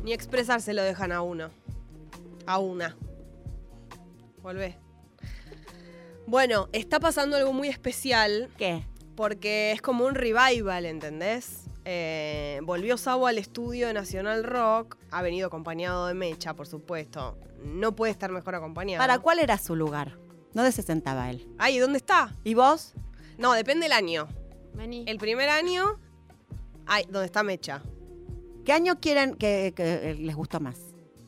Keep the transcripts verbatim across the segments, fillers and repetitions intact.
Ni expresarse lo dejan a uno. A una. Volvé. Bueno, está pasando algo muy especial. ¿Qué? Porque es como un revival, ¿entendés? Eh, volvió Sabo al estudio de Nacional Rock. Ha venido acompañado de Mecha, por supuesto. No puede estar mejor acompañado. ¿Para cuál era su lugar? ¿Dónde se sentaba él? Ay, ¿dónde está? ¿Y vos? No, depende del año. Vení. El primer año, ay, ¿dónde está Mecha? ¿Qué año quieren que, que les gustó más?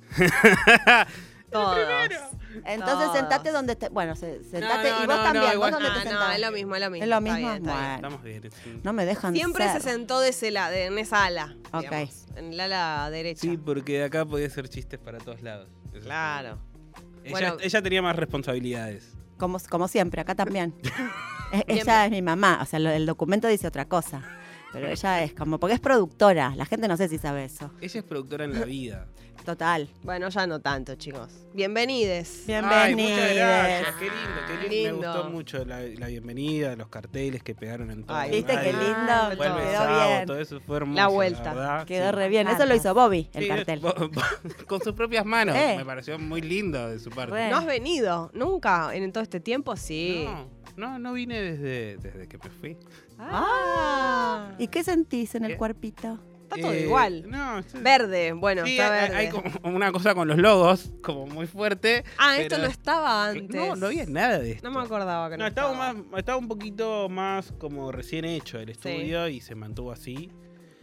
Todos. Entonces Todos. sentate donde te... Bueno, se- sentate No, no, y vos no, también. no, ¿Vos igual- dónde Ah, te no, sentás? es lo mismo, es lo mismo. ¿Es lo Está mismo? bien, está bien. Bueno. Estamos bien. Sí. No me dejan Siempre ser. se sentó de ese la- de, en esa ala. Ok. Digamos, en el ala derecha. Sí, porque de acá podía hacer chistes para todos lados. Eso Claro. está bien. Ella, Bueno. ella tenía más responsabilidades. Como, como siempre, acá también. Eh, Bien. ella es mi mamá, o sea, lo- el documento dice otra cosa. Pero ella es como, porque es productora, la gente no sé si sabe eso. Ella es productora en la vida. Total. Bueno, ya no tanto, chicos. Bienvenides. Ay, muchas gracias. Bienvenidos. Qué lindo, qué lindo. Lindo. Me gustó mucho la, la bienvenida, los carteles que pegaron en todo. Ay, el ¿Viste qué radio. lindo? Vuelve Quedó sábado, bien. todo eso fue hermoso. La vuelta. verdad, Quedó sí. re bien. Eso lo hizo Bobby, el Sí, cartel. bo- bo- con sus propias manos. Eh. Me pareció muy lindo de su parte. Re. ¿No has venido? ¿Nunca? ¿En todo este tiempo? Sí. No, no, no vine desde, desde que me fui. Ah. ¿Y qué sentís en el ¿Qué? cuerpito? Está todo Eh, igual. No, sí. Verde, bueno, Sí, está hay, verde. hay como una cosa con los logos, como muy fuerte. Ah, esto pero- no estaba antes. No, no había nada de esto. No me acordaba que no, No, estaba, estaba. más, estaba un poquito más como recién hecho el estudio y se mantuvo así.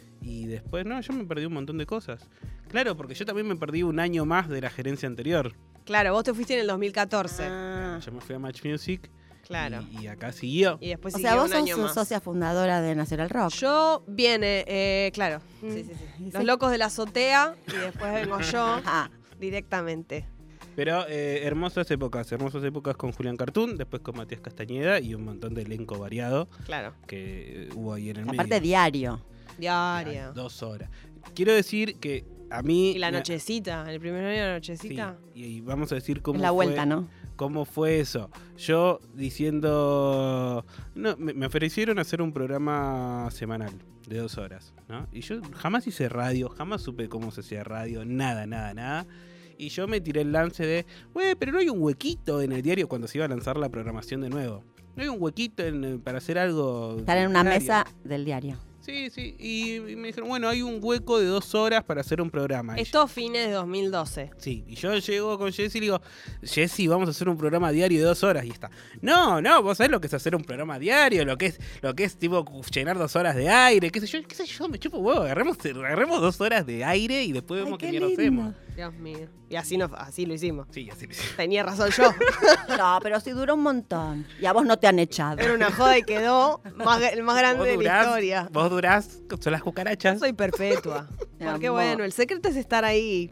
Y después, no, yo me perdí un montón de cosas. Claro, porque yo también me perdí un año más de la gerencia anterior. Claro, vos te fuiste en el dos mil catorce. Ah, yo me fui a Match Music Claro. y, y acá siguió. Y después O siguió sea, vos un sos año su más. socia fundadora de Nacional Rock. Yo viene, eh, claro. Sí, sí, sí. Sí. Los locos de la azotea y después vengo yo Ajá. directamente. Pero eh, hermosas épocas, hermosas épocas con Julián Cartoon, después con Matías Castañeda y un montón de elenco variado Claro. que eh, hubo ahí en el Aparte medio. diario. Diario. Dos horas. Quiero decir que a mí... Y la me- nochecita, el primer año de la Sí, nochecita. y, y vamos a decir cómo Es la fue, vuelta, ¿no? cómo fue eso. Yo diciendo... No, me, me ofrecieron hacer un programa semanal de dos horas, ¿no? Y yo jamás hice radio, jamás supe cómo se hacía radio, nada, nada, nada. Y yo me tiré el lance de, güey, pero no hay un huequito en el diario cuando se iba a lanzar la programación de nuevo. No hay un huequito en- para hacer algo... Estar en una diario. mesa del diario. Sí, sí. Y, y me dijeron, bueno, hay un hueco de dos horas para hacer un programa. Y Esto fines de dos mil doce. Sí, y yo llego con Jessy y le digo, Jessy, vamos a hacer un programa diario de dos horas. Y está, no, no, vos sabés lo que es hacer un programa diario, lo que es, lo que es tipo llenar dos horas de aire, qué sé yo, qué sé yo, me chupo huevo, agarremos, agarremos dos horas de aire y después Ay, vemos qué qué mierda lindo. hacemos. Dios mío. Y así, no, así lo hicimos. Sí, así lo hicimos. Tenía razón yo. No, pero sí duró un montón. Y a vos no te han echado. Era una joda y quedó más, el más grande Vos de la durás, historia. vos durás, son las cucarachas. Soy perpetua. Mi Porque amor. bueno, el secreto es estar ahí.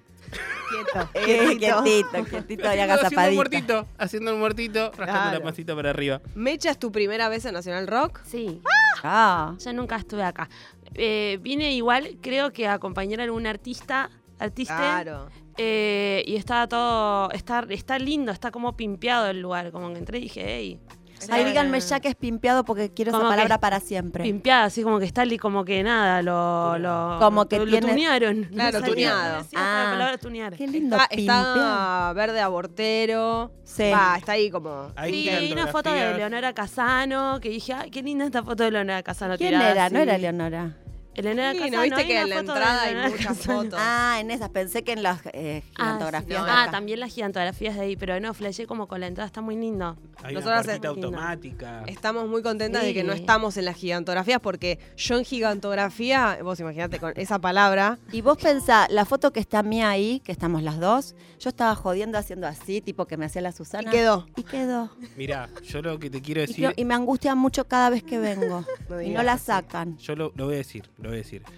Quieto. Eh, quietito. quietito, quietito y haciendo, haciendo el agazapadito. muertito, haciendo el muertito, rascando Claro. la pancita para arriba. Mecha, ¿es tu primera vez en Nacional Rock? Sí, Ah, yo nunca estuve acá. Eh, vine igual, creo que a acompañar a algún artista, artista, Claro. eh, y estaba todo, está, está lindo, está como pimpeado el lugar, como que entré y dije, hey. Ay, díganme ya que es pimpeado porque quiero esa Como que- palabra para siempre. Pimpeado, así como que está li- como que nada, lo, lo, Como que lo, tiene- lo tunearon. Claro, No sabía tuneado. cómo decir Ah. la palabra tunear. Qué lindo Está, pimpeado. está verde abortero. Sí. Va, está ahí como. Hay Sí, hay una foto de fotografías. Leonora Casano, que dije, ay, qué linda esta foto de Leonora Casano. ¿Quién tirada era? No así. era Leonora. Leonora Sí, Casano. ¿no viste hay que una en la foto de entrada hay Leonora muchas Casano. fotos? Ah, en esas. Pensé que en las eh, Ah, gigantografías sí. de Ah, acá. también las gigantografías de ahí, pero no, flashé como con la entrada, está muy lindo. Hay Nosotras una partita es lindo. automática. Estamos muy contentas de que no Sí. estamos en las gigantografías porque yo en gigantografía, vos imaginate con esa palabra, Y vos pensá, la foto que está mía ahí, que estamos las dos, yo estaba jodiendo haciendo así, tipo que me hacía la y Susana. quedó. Y quedó. Mirá, yo lo que te quiero Y, decir... que- y me angustia mucho cada vez que vengo. No y digas no la así. sacan. Yo lo, lo voy a decir, lo voy a decir.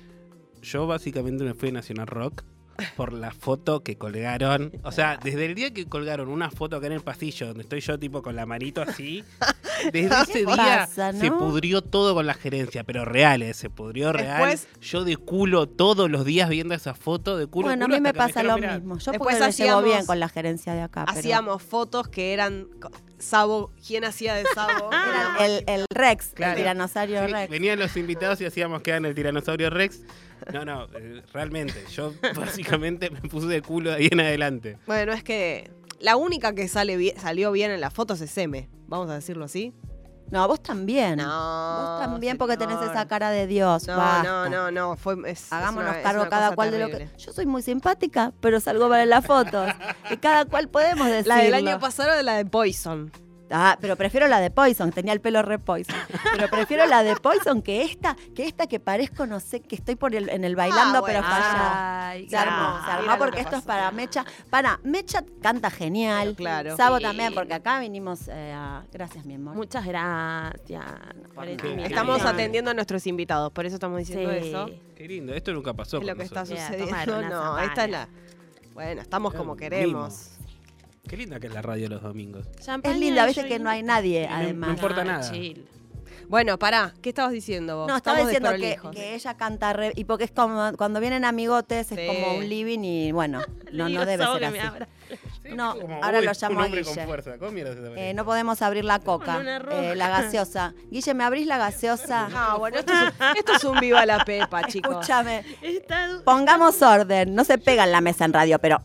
Yo básicamente me fui a Nacional Rock por la foto que colgaron. O sea, desde el día que colgaron una foto acá en el pasillo, donde estoy yo tipo con la manito así, desde ese día pasa, se no? pudrió todo con la gerencia, pero real, eh, se pudrió real. Después- Yo de culo todos los días viendo esa foto, de culo Bueno, a culo, mí me hasta que pasa dijeron, lo "Mirá, mismo. Yo Después porque me llevo hacíamos- bien con la gerencia de acá. pero Hacíamos fotos que eran co- Sabo, ¿quién hacía de Sabo? era el, el Rex, Claro. el tiranosaurio Sí, Rex. venían los invitados y hacíamos que eran el tiranosaurio Rex. No, no, eh, realmente, yo básicamente me puse de culo de ahí en adelante. Bueno, es que la única que sale bien- salió bien en las fotos es M, vamos a decirlo así. No, vos también. No, Vos también porque tenés señor. esa cara de Dios. No, basta. no, no, no, fue, es, es Hagámonos una- es cargo una cada cosa cual de lo terrible. que... Yo soy muy simpática, pero salgo para las fotos. Y cada cual podemos decirlo. La del año pasado era la de Poison. Ah, pero prefiero la de Poison, tenía el pelo re Poison. Pero prefiero la de Poison que esta, que esta que parezco, no sé, que estoy por el, en el bailando, Ah, bueno. pero fallado. Ay, Se armó, claro. se armó Mira lo porque que esto es pasó. para Mecha. Para, Mecha canta genial. Claro. Sabo Sí. también, porque acá vinimos eh, a... Gracias, mi amor. Muchas gracias. por Sí, el Sí, invitación. Estamos Bien. atendiendo a nuestros invitados, por eso estamos diciendo Sí. eso. Qué lindo, esto nunca pasó Es con lo que está nosotros. Voy a tomar sucediendo. una No, zapalla. esta es la. Bueno, estamos como Un queremos. Qué linda que es la radio los domingos. Champaña Es linda, y viste que drink. no hay nadie, No- no además. importa Ay, nada. chill. Bueno, pará, ¿qué estabas diciendo vos? No, estaba Estamos diciendo que, desprolijos. que ella canta re... Y porque es como, cuando vienen amigotes, es Sí. como un living y bueno, Le no, digo no debe Sabo ser que me así. abra. No, Como, ahora uy, lo un llamo a hombre con Guille. fuerza. ¿Cómo miras esa Eh, pared? no podemos abrir la coca, Con una roja. eh, la gaseosa. Guille, ¿me abrís la gaseosa? Ah, bueno, esto es, un, esto es un viva la pepa, chicos. Escúchame, Está- pongamos orden. No se pega en la mesa en radio, pero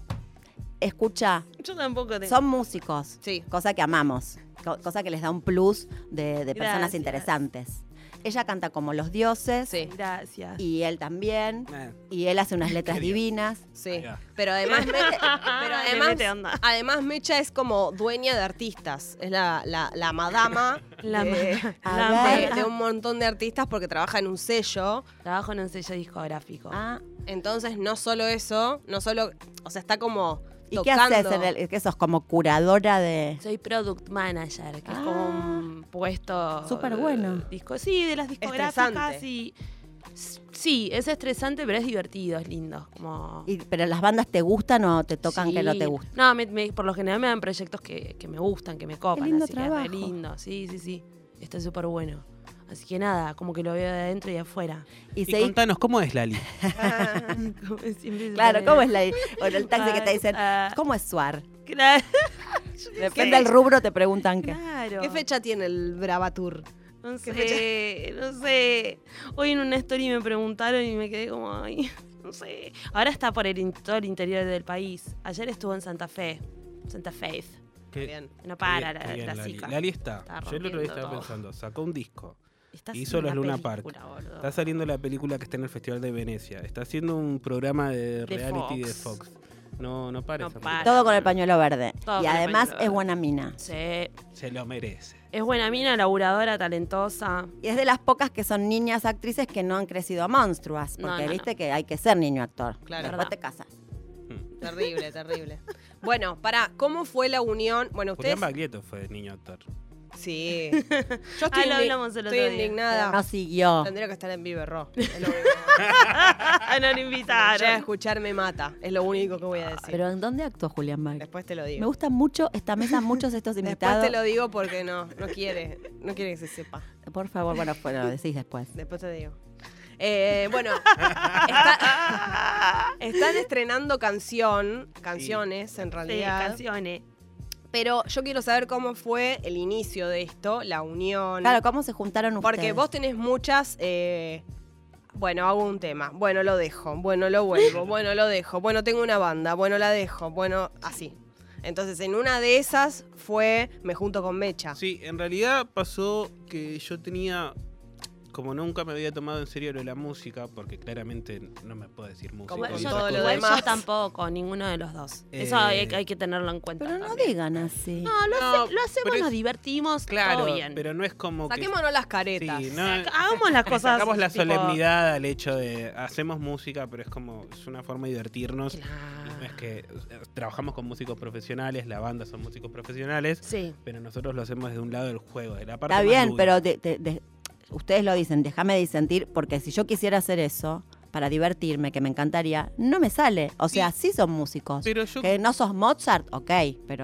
escucha, Yo tampoco tengo. son músicos, Sí. cosa que amamos, co- cosa que les da un plus de, de personas Gracias. interesantes. Ella canta como los dioses Sí. Gracias. y él también. Eh, Y él hace unas letras divinas. Sí, Ahí va. pero además, Me- pero Le además, mete onda. además Mecha es como dueña de artistas, es la, la, la madama La de, ma- A la ver. de- ma- de un montón de artistas porque trabaja en un sello. Trabajo en un sello discográfico. Ah, Entonces, no solo eso, no solo, o sea, está como ¿y qué tocando. haces? En el, ¿Qué sos? Como curadora de... Soy product manager, que es Ah. como un puesto. Súper bueno. eh, disco, sí, de las discográficas. Estresante. Y, sí, es estresante, pero es divertido, es lindo. Como, Y- ¿Pero las bandas te gustan o te tocan que no Sí. te gustan? No, me- me- por lo general me dan proyectos que, que me gustan, que me copan. lindo así que es trabajo. re lindo. Sí, sí, sí. Está súper bueno. Así que nada, como que lo veo de adentro y de afuera. Y, Y seguís- contanos, ¿cómo es Lali? Como siempre se Claro, pone- ¿cómo es la... Bueno, el taxi que te dicen, Ah, ¿cómo es Suar? Claro. Depende del rubro, te preguntan qué. Claro. ¿Qué fecha tiene el Bravatur? No ¿Qué sé, no sé. Hoy en una story me preguntaron y me quedé como, ay, no sé. Ahora está por el, in- todo el interior del país. Ayer estuvo en Santa Fe, Santa Fe. Qué- Bien. No qué para bien, la, qué bien, la Lali. chica. Lali está. Está Yo el otro día rompiendo estaba todo. pensando, sacó un disco. Está Hizo haciendo los una Luna Park. película, boludo. Está saliendo la película que está en el Festival de Venecia. Está haciendo un programa de, De reality de Fox. Fox. No, no para No esa para. Todo con el pañuelo verde. Todo y con el además pañuelo es verde. buena mina. Sí. película. Se lo merece. Es buena mina, laburadora, talentosa. Y es de las pocas que son niñas actrices que no han crecido monstruas. No, Porque no, viste que hay que ser niño actor. Claro. Después Verdad. te casas. Terrible, terrible. Bueno, para, ¿cómo fue la unión? Bueno, ustedes. Julián Baglietto fue niño actor. Sí. Yo estoy, Ah, lo indi- hablamos el otro estoy día. indignada. No siguió. Tendría que estar en Vive Rock. Es lo único. no lo Llega a invitaron. escuchar me mata. Es lo único que voy a decir. Pero ¿en dónde actuó Julián Bagge? Después te lo Me digo. gusta mucho esta mesa, muchos de estos Después invitados. te lo digo porque no, no quiere, no quiere que se sepa. Por favor, bueno, pues lo decís después. Después te digo. Eh, bueno, está- están estrenando canción, canciones en Sí, realidad. canciones. Pero yo quiero saber cómo fue el inicio de esto, la unión. Claro, ¿cómo se juntaron ustedes? Porque vos tenés muchas. eh, bueno, hago un tema. Bueno, lo dejo. Bueno, lo vuelvo. Bueno, lo dejo. Bueno, tengo una banda. Bueno, la dejo. Bueno, así. Entonces, en una de esas fue Me junto con Mecha. Sí, en realidad pasó que yo tenía, como nunca me había tomado en serio lo de la música, porque claramente no me puedo decir música. Como y yo- esas todo lo cosas. demás. Yo tampoco, ninguno de los dos. Eh, Eso hay, hay que tenerlo en cuenta. Pero no también. digan así. No, lo, No, hace- lo hacemos, pero es- nos divertimos, Claro, todo bien. pero no es como que... Saquémonos las caretas. Sí, no, Hagamos las cosas. sacamos la tipo- solemnidad al hecho de hacemos música, pero es como es una forma de divertirnos. Claro. Y no es que eh, trabajamos con músicos profesionales, la banda son músicos profesionales, Sí. pero nosotros lo hacemos desde un lado del juego, de la parte Está más bien, lúdica. pero de- de- de- ustedes lo dicen, déjame disentir, porque si yo quisiera hacer eso para divertirme, que me encantaría, no me sale. O sea, sí, son músicos. Pero yo Que no sos Mozart, ok, pero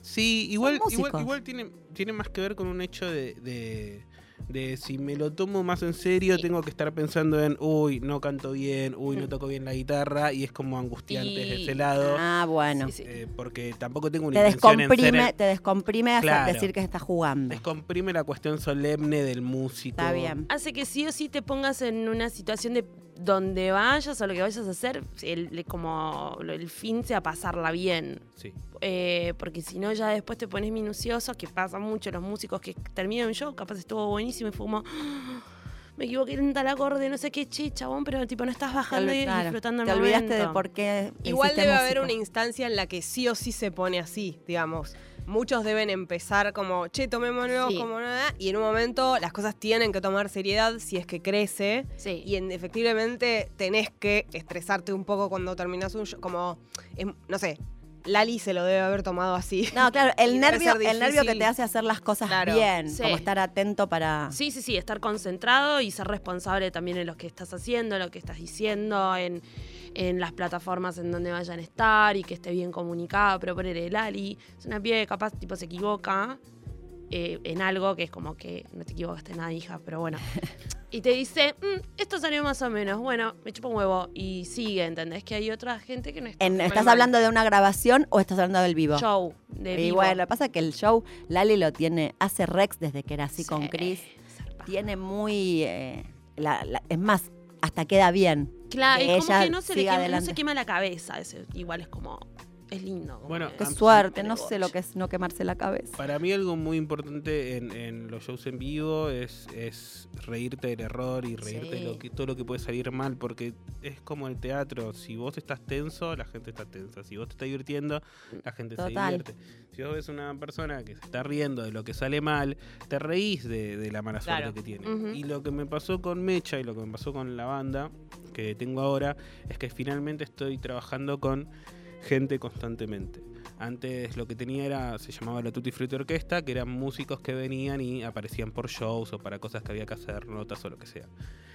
Sí, igual, igual, músicos. igual tiene, tiene más que ver con un hecho de, de, de si me lo tomo más en serio, Sí. tengo que estar pensando en, uy, no canto bien, uy, no toco bien la guitarra, y es como angustiante Sí. desde ese lado, Ah, bueno. Sí, sí. eh, porque tampoco tengo Te una intención en ser descomprime, el- te descomprime hacer- Claro. decir que estás jugando. descomprime la cuestión solemne del músico. Está bien. Hace que sí o sí te pongas en una situación de donde vayas o lo que vayas a hacer, el, el- como el fin sea pasarla bien. Sí. Eh, porque si no, ya después te pones minucioso, que pasa mucho los músicos que terminan un show, capaz estuvo buenísimo y fue como, "Ah, me equivoqué en tal acorde, no sé qué, che, chabón, pero tipo no estás bajando y Claro, disfrutando el te olvidaste momento". de por qué Igual hiciste debe haber música. una instancia en la que sí o sí se pone así, digamos. Muchos deben empezar como, che, tomémonos Sí. como nada, y en un momento las cosas tienen que tomar seriedad si es que crece, Sí. y en- efectivamente tenés que estresarte un poco cuando terminás un show, como, em, no sé, Lali se lo debe haber tomado así. No, claro, Y el debe nervio, ser el nervio que difícil. te hace hacer las cosas Claro. bien, Sí. como estar atento para... Sí, sí, sí, estar concentrado y ser responsable también en lo que estás haciendo, lo que estás diciendo, en, en las plataformas en donde vayan a estar y que esté bien comunicado. Pero poner el Ali, es una pibe que capaz tipo se equivoca eh, en algo que es como que no te equivocaste en nada, hija, pero bueno. Y te dice, "Mm, esto salió más o menos, bueno, me chupa un huevo", y sigue, ¿entendés? Que hay otra gente que no está. En- súper ¿Estás mal. hablando de una grabación o estás hablando del vivo? Show, de Y vivo. bueno, lo que pasa es que el show, Lali lo tiene, hace Rex desde que era así Sí, con Chris. zarpa. Tiene muy... eh, la- la- es más, hasta queda bien. Claro, que y como ella que no se, le siga quema, no adelante. se quema la cabeza. Ese, igual es como. Es lindo. como Bueno, que- Qué Ah, suerte, me no le sé voy. lo que es no quemarse la cabeza. Para mí algo muy importante en, en los shows en vivo es, es reírte del error y reírte de Sí. lo que, todo lo que puede salir mal, porque es como el teatro, si vos estás tenso, la gente está tensa, si vos te estás divirtiendo, la gente se Total. divierte. Si vos ves una persona que se está riendo de lo que sale mal, te reís de, de la mala suerte Claro. que tiene. Ujú. Y lo que me pasó con Mecha y lo que me pasó con la banda que tengo ahora es que finalmente estoy trabajando con gente constantemente. Antes lo que tenía era, se llamaba la Tutti Frutti Orquesta, que eran músicos que venían y aparecían por shows o para cosas que había que hacer, notas o lo que sea.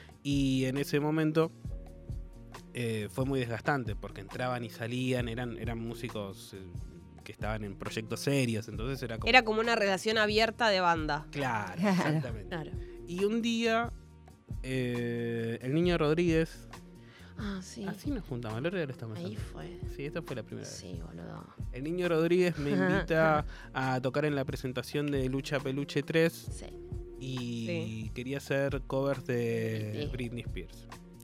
Y en ese momento eh, fue muy desgastante porque entraban y salían, eran, eran músicos eh, que estaban en proyectos serios, entonces era como... Era como una relación abierta de banda. Claro, Claro. exactamente. Claro. Y un día, eh, el niño Rodríguez, Ah, sí. así nos juntamos, el otro día lo estamos Ahí haciendo. fue. Sí, esta fue la primera vez. Sí, boludo. El niño Rodríguez me invita a tocar en la presentación de Lucha Peluche tres Sí. y Sí. quería hacer covers de Britney. Britney Spears.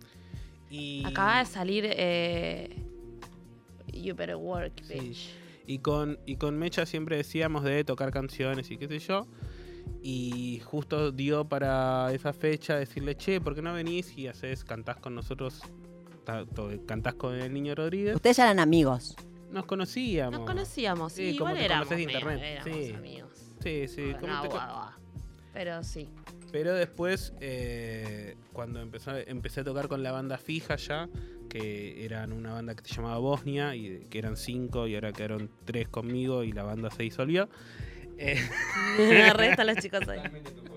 Y, Acaba de salir eh, You Better Work, Sí. bitch. y con y con Mecha siempre decíamos de tocar canciones y qué sé yo. Y justo dio para esa fecha decirle, che, ¿por qué no venís y haces, cantás con nosotros, ta- to- cantás con el niño Rodríguez? Ustedes ya eran amigos. Nos conocíamos. Nos conocíamos, sí, Sí, como igual te éramos, conocés de medio- internet, éramos sí. amigos. Sí, sí. Bueno, como no, te co- guau, guau. Pero sí. Pero después, eh, cuando empezó, empecé a tocar con la banda fija ya, que eran una banda que se llamaba Bosnia, y que eran cinco, y ahora quedaron tres conmigo, y la banda se disolvió. Eh, Restan los chicos ahí.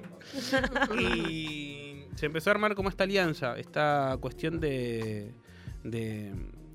y se empezó a armar como esta alianza, esta cuestión de... de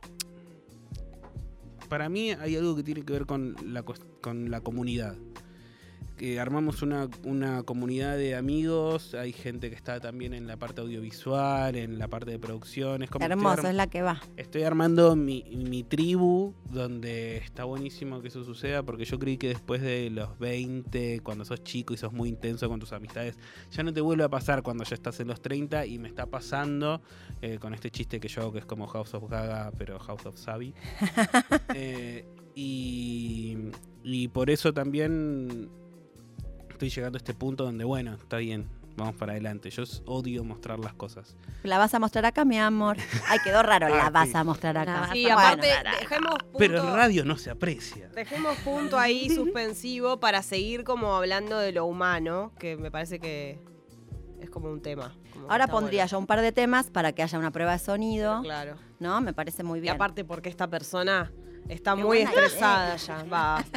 para mí hay algo que tiene que ver con la, cues- con la comunidad. Que armamos una, una comunidad de amigos, hay gente que está también en la parte audiovisual, en la parte de producción. Es como que estoy Hermoso, arm- es la que va. Estoy armando mi, mi tribu, donde está buenísimo que eso suceda, porque yo creí que después de los veinte, cuando sos chico y sos muy intenso con tus amistades, ya no te vuelve a pasar cuando ya estás en los treinta, y me está pasando eh, con este chiste que yo hago, que es como House of Gaga, pero House of Sabi. Eh, y, y por eso también estoy llegando a este punto donde, bueno, está bien, vamos para adelante. Yo odio mostrar las cosas. La vas a mostrar acá, mi amor. Ay, quedó raro, la Ah, vas sí. a mostrar La acá. vas Sí, Bueno. aparte, Bueno. dejemos punto, Pero en radio no se aprecia. dejemos punto ahí suspensivo para seguir como hablando de lo humano, que me parece que es como un tema. como que Ahora está pondría bueno. yo un par de temas para que haya una prueba de sonido, Claro. ¿no? Me parece muy Y bien. aparte porque esta persona está Qué muy buena estresada ya. Basta.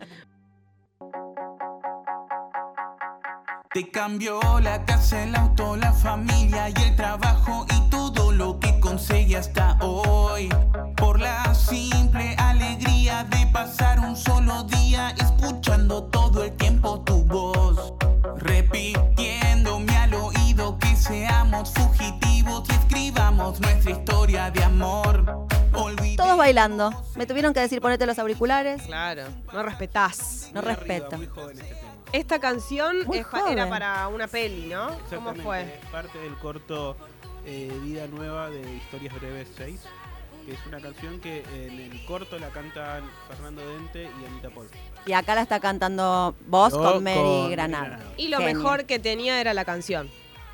Te cambió la casa, el auto, la familia y el trabajo y todo lo que conseguí hasta hoy. Por la simple alegría de pasar un solo día escuchando todo el tiempo tu voz, repitiéndome al oído que seamos fugitivos y escribamos nuestra historia de amor. Olvidé- Todos bailando. Me tuvieron que decir ponete los auriculares. Claro, no respetás. No Muy arriba, respeto. muy joven este tema. Esta canción Muy es pa- joven. era para una peli, ¿no? ¿Cómo Exactamente, fue? es parte del corto eh, Vida Nueva de Historias Breves seis, que es una canción que en el corto la cantan Fernando Dente y Anita Paul. Y acá la está cantando vos Yo con Mary con Granado. Granado. Y lo Genio. mejor que tenía era la canción.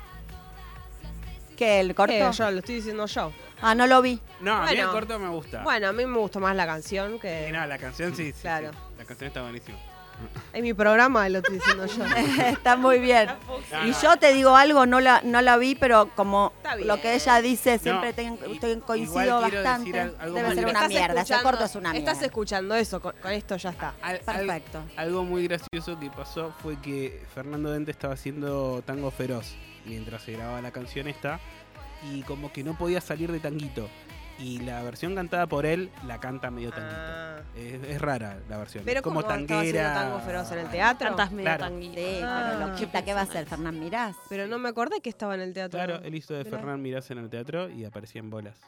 ¿Qué, el corto? Eh, yo, lo estoy diciendo yo. Ah, no lo vi. No, a mí el Bueno. corto me gusta. Bueno, a mí me gustó más la canción Eh, que... no, la canción sí, sí, Claro. sí. La canción está buenísima. En mi programa lo estoy diciendo yo. Está muy bien. Ah, Y no. yo te digo algo, no la, no la vi, pero como Está bien. lo que ella dice, siempre No, ten- i- estoy- coincido igual quiero bastante. decir al- algo Debe muy ser una Estás mierda. Ese escuchando- corto es una mierda. Estás escuchando eso, con, con esto ya está. Al- al- Perfecto. algo muy gracioso que pasó fue que Fernando Dente estaba haciendo Tango Feroz mientras se grababa la canción esta y como que no podía salir de tanguito. Y la versión cantada por él la canta medio tanguito. Ah. Es, es rara la versión. Pero es como ¿cómo estaba haciendo tanguera. Tango Feroz en el teatro? Cantas medio Claro. tanguito. Sí, Ah. pero loquita, ¿qué va a hacer? ¿Fernán Mirás? Pero no me acordé que estaba en el teatro. Claro, él hizo de Mirá. Fernán Mirás en el teatro y aparecía en bolas.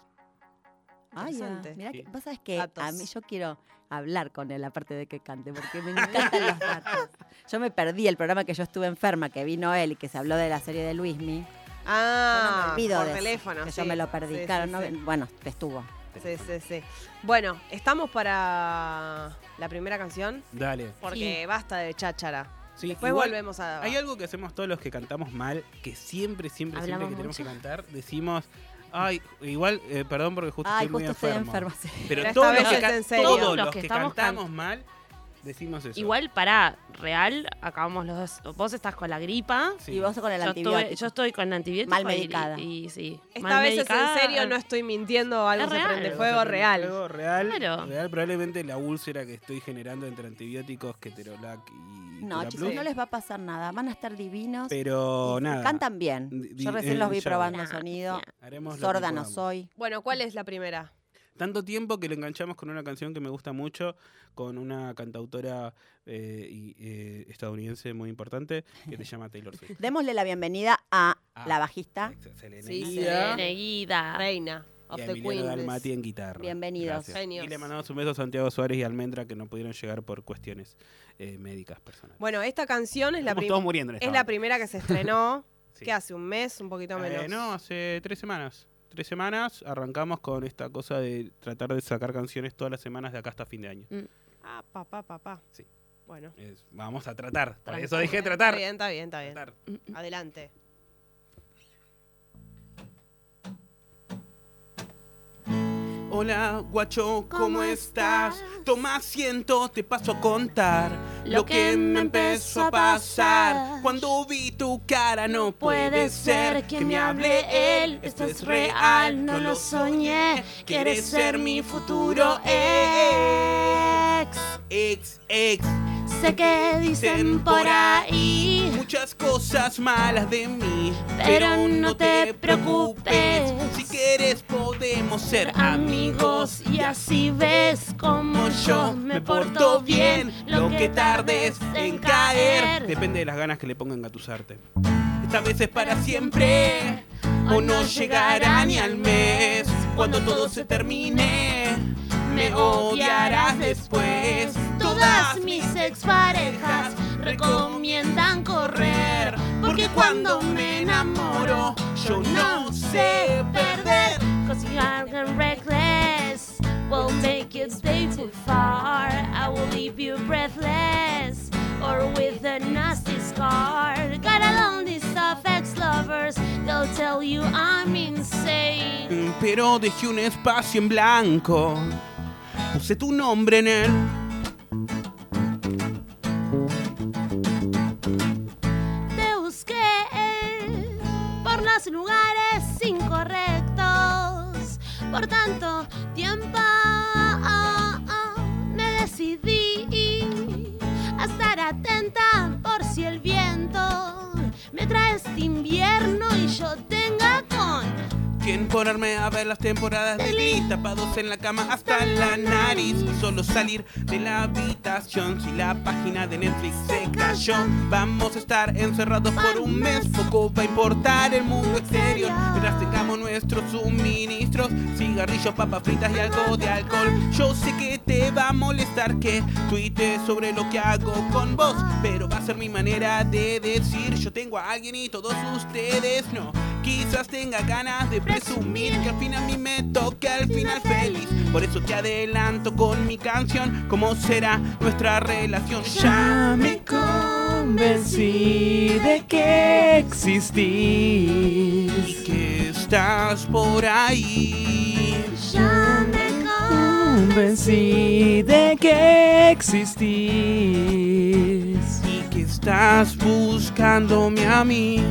Ay, ya. Interesante. Mirá, Sí. que, vos sabés que Datos. a mí yo quiero hablar con él, aparte de que cante, porque me encantan los datos. Yo me perdí el programa que yo estuve enferma, que vino él y que se habló de la serie de Luismi. Ah, yo no me olvido por de eso, teléfono. que sí. yo me lo perdí. Sí, claro, sí, no, sí. bueno, estuvo. Sí, sí, sí. Bueno, estamos para la primera canción. Dale. Porque basta de cháchara. Sí, Después igual volvemos a... Hay algo que hacemos todos los que cantamos mal, que siempre, siempre, siempre Hablamos que tenemos que mucho. cantar, decimos, ay, igual, eh, perdón porque justo Ay, estoy muy justo estoy enfermo. enferma, sí. Pero, Pero esta todos, vez los que, es ca- en serio. todos Los los que que, estamos cantamos mal, decimos eso. Igual, pará, real, acabamos los dos. Vos estás con la gripa. Sí. Y vos con el Yo, antibiótico. estuve- yo estoy con antibiótico. Mal y- medicada. Y, sí. Esta mal vez medicada. es en serio, no estoy mintiendo, algo Es se real. prende Algo fuego se prende real. fuego real, Claro. real, probablemente la úlcera que estoy generando entre antibióticos, keterolac y No, Curaplus. chicos, no les va a pasar nada. Van a estar divinos. Pero y nada. Cantan bien. Di- Yo recién eh, los vi ya. probando Ya, sonido. ya. Haremos lo que Sorda no podamos. soy. Bueno, ¿cuál es la primera? Tanto tiempo que lo enganchamos con una canción que me gusta mucho, con una cantautora eh, y, eh, estadounidense muy importante que se llama Taylor Swift. Démosle la bienvenida a Ah. la bajista. Selena Sí, Guida Neguida. Reina of y a the Emiliano Queens. Dalmati en guitarra. Bienvenidos. Gracias. Genios. Y le mandamos un beso a Santiago Suárez y Almendra que no pudieron llegar por cuestiones eh, médicas personales. Bueno, esta canción es la, Estamos prim- todos muriendo en esta es la banda. primera que se estrenó. Sí. ¿Qué hace? ¿Un mes? ¿Un poquito menos? Eh, no, hace tres semanas. Tres semanas arrancamos con esta cosa de tratar de sacar canciones todas las semanas de acá hasta fin de año. Ah, papá, papá. Sí. Bueno. Es- vamos a tratar. Por Tranquilo. eso dije tratar. Está bien, está bien, está bien. Tratar. Adelante. Hola, guacho, ¿cómo estás? Toma asiento, te paso a contar lo que me empezó a pasar. Cuando vi tu cara, no puede ser que me hable él. Esto es real, no lo soñé. Quieres ser mi futuro ex. Ex, ex. Sé que dicen por ahí, muchas cosas malas de mí, pero no te preocupes. Si quieres podemos ser ser amigos y así ves como yo me porto bien. Lo que tardes en caer, depende de las ganas que le pongan a engatusarte. Esta vez es para siempre, o no llegará ni al mes. Cuando todo se termine, me odiarás después. todas mis exparejas recomiendan correr, porque cuando me enamoro yo no sé perder. Cause you are reckless, will make you stay too far. I will leave you breathless, or with a nasty scar. Got a long list of ex-lovers, they'll tell you I'm insane. Pero dejé un espacio en blanco, puse tu nombre en él. Te busqué por los lugares incorrectos, por tanto tiempo me decidí a estar atenta por si el viento me trae este invierno y yo tenga con ¿Quién ponerme a ver las temporadas de Glee tapados en la cama hasta la nariz y solo salir de la habitación si la página de Netflix se cayó? Vamos a estar encerrados por un mes, poco va a importar el mundo exterior mientras tengamos nuestros suministros, cigarrillos, papas fritas y algo de alcohol. Yo sé que te va a molestar que tuite sobre lo que hago con vos, pero va a ser mi manera de decir yo tengo a alguien y todos ustedes no. Quizás tenga ganas de presumir que al fin a mí me toque al final feliz. Por eso te adelanto con mi canción cómo será nuestra relación. Ya me convencí de que existís y que estás por ahí. Ya me convencí de que existís y que estás buscándome a mí.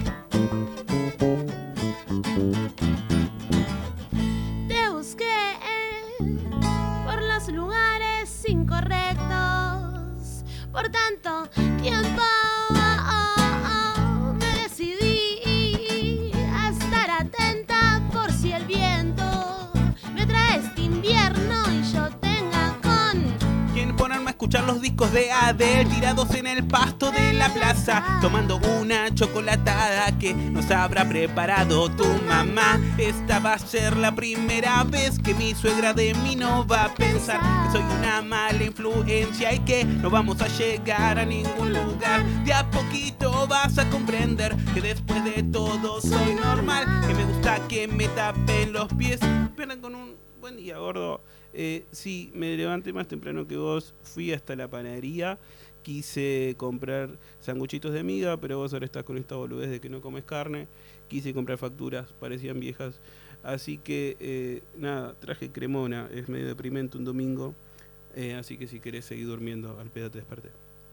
Te busqué por los lugares incorrectos, por tanto tiempo oh, oh, me decidí a estar atenta por si el viento me trae este invierno y yo tenga con ¿Quién ponerme a escuchar los discos de Adele tirados en el pasto de la plaza, tomando una chocolatada que nos habrá preparado tu mamá? Esta va a ser la primera vez que mi suegra de mí no va a pensar que soy una mala influencia y que no vamos a llegar a ningún lugar. De a poquito vas a comprender que después de todo soy normal, que me gusta que me tapen los pies. Esperan con un buen día, gordo. Eh, sí, me levanté más temprano que vos, fui hasta la panadería, quise comprar sanguchitos de miga, pero vos ahora estás con esta boludez de que no comes carne. Quise comprar facturas, parecían viejas, así que eh, nada, traje cremona, es medio deprimente un domingo, eh, así que si querés seguir durmiendo, al pedo te desperté.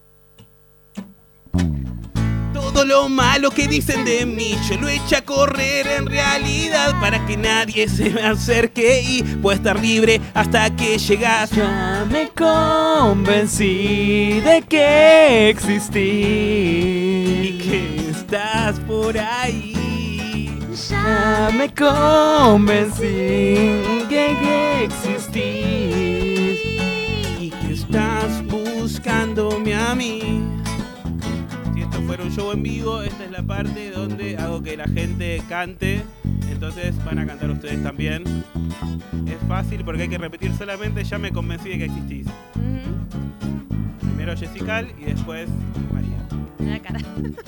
Todo lo malo que dicen de mí yo lo eché a correr en realidad para que nadie se me acerque y pueda estar libre hasta que llegas. Ya me convencí de que existís y que estás por ahí. Ya me convencí de que existís y que estás buscándome a mí. Si esto fuera un show en vivo, esta es la parte donde hago que la gente cante. Entonces van a cantar ustedes también. Es fácil porque hay que repetir solamente ya me convencí de que existís. uh-huh. Primero Jessical y después María. La cara.